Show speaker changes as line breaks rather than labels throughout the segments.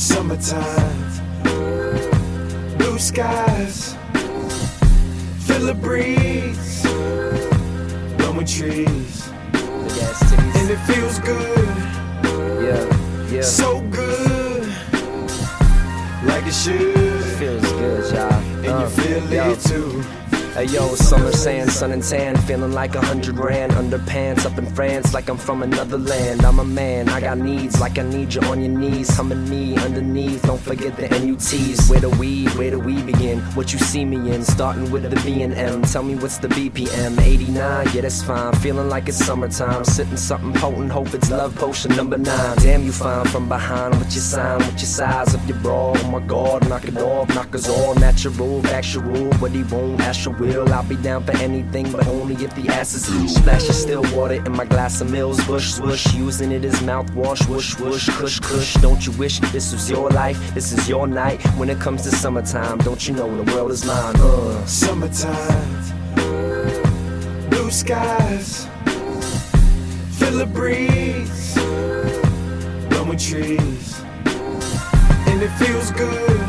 Summertime, blue skies, feel the breeze, blowing trees, and it feels good, yeah, so good, like it should.
Feels good, y'all.
And you feel it too.
Hey yo, summer sand, sun and tan, feeling like 100 grand. Underpants up in France, like I'm from another land. I'm a man, I got needs, like I need you on your knees. Humming me underneath, don't forget the NUTs. Where do we begin? What you see me in, starting with the B and M. Tell me what's the BPM, 89, yeah that's fine. Feeling like it's summertime, sitting something potent, hope it's love potion number 9. Damn you fine from behind, with your sign, with your size of your bra. Oh my god, knock it off, knock us all natural, factual. What he won't, Asher will. I'll be down for anything, but only if the ass is loose. Splash of still water in my glass of Mills, bush, swoosh, using it as mouthwash, whoosh, whoosh, cush, cush. Don't you wish this was your life, this is your night? When it comes to summertime, don't you know the world is mine?
Summertime, blue skies, feel the breeze, blowing trees, and it feels good,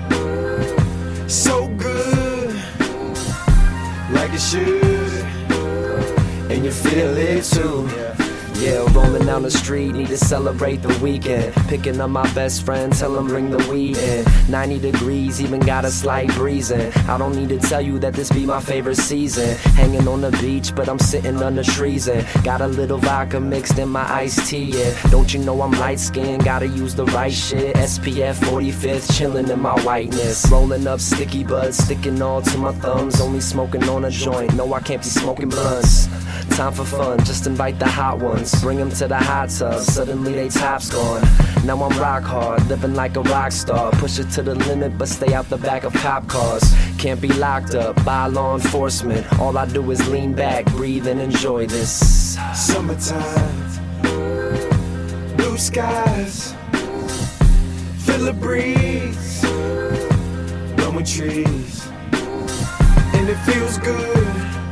so good, like it should, and you feel it too. Yeah, rolling down the street, need to celebrate the weekend. Picking up my best friend, tell him bring the weed in. 90 degrees, even got a slight breeze in. I don't need to tell you that this be my favorite season. Hanging on the beach, but I'm sitting under trees and got a little vodka mixed in my iced tea, yeah. Don't you know I'm light skinned, gotta use the right shit. SPF 45th, chilling in my whiteness. Rolling up sticky buds, sticking all to my thumbs. Only smoking on a joint, no I can't be smoking blunts. Time for fun, just invite the hot ones. Bring them to the hot tub, suddenly they top's gone. Now I'm rock hard, living like a rock star. Push it to the limit, but stay out the back of cop cars. Can't be locked up by law enforcement. All I do is lean back, breathe and enjoy this. Summertime, blue skies, feel the breeze, blowing trees, and it feels good,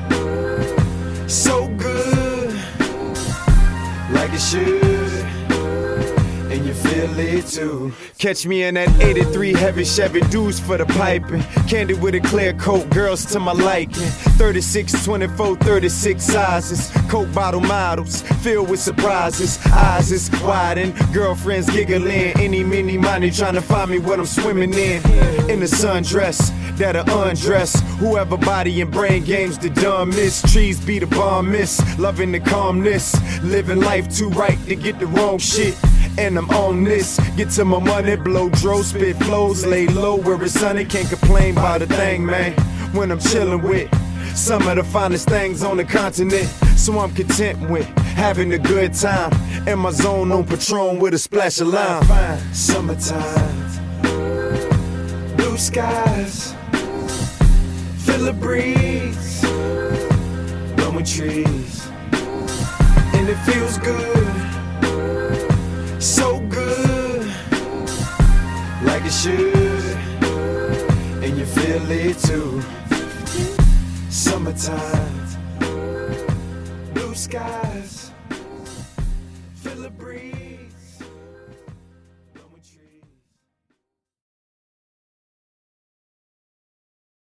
so good, like it should, and you feel it too. Catch me in that 83 heavy Chevy, dudes for the piping. Candy with a clear coat, girls to my liking. 36, 24, 36 sizes. Coke bottle models, filled with surprises. Eyes is widen, girlfriends giggling. Any, mini, money trying to find me what I'm swimming in. In the sundress, that'll undress whoever body and brain games the dumb miss. Trees be the bomb miss, loving the calmness. Living life too right to get the wrong shit. And I'm on this, get to my money, blow dro, spit flows, lay low where it's sunny, can't complain about a thing, man. When I'm chillin' with some of the finest things on the continent, so I'm content with having a good time. In my zone on Patron with a splash of lime. Summertime, blue skies, feel the breeze, blowing trees, and it feels good, so good, like it should, and you feel it too. Summertime, blue skies.